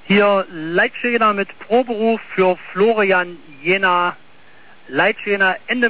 Hier Leitschäner mit Proberuf für Florian Jena. Leitschäner Ende